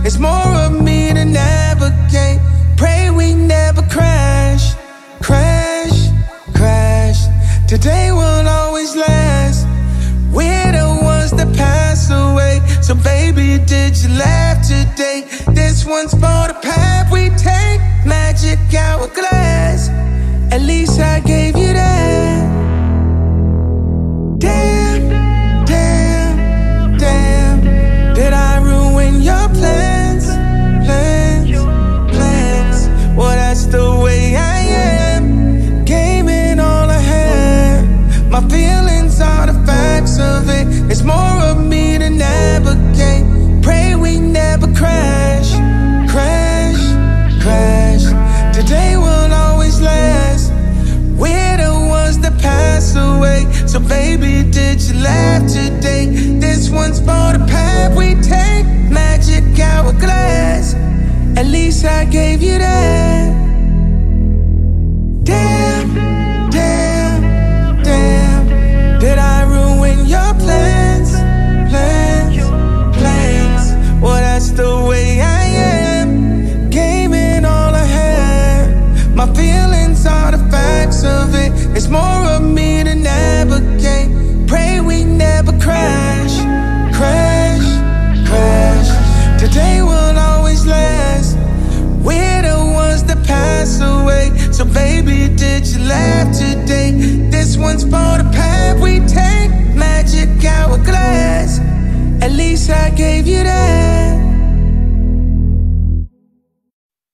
It's more of me to navigate. Pray we never crash, crash, crash. Today will always last. We're the ones that pass away. So baby, did you laugh today? This one's for the path we take. Magic hourglass. At least I gave you that. Damn, damn, damn. Did I ruin your plans? Plans. Well, that's the way I am. Gave it all I had. My feelings are the facts of it. It's more of me to navigate. Pray we never crash, crash, crash. Today will always last. We're the ones that pass away. So baby, did you laugh today? This one's for the path we take. Magic hourglass. At least I gave you that.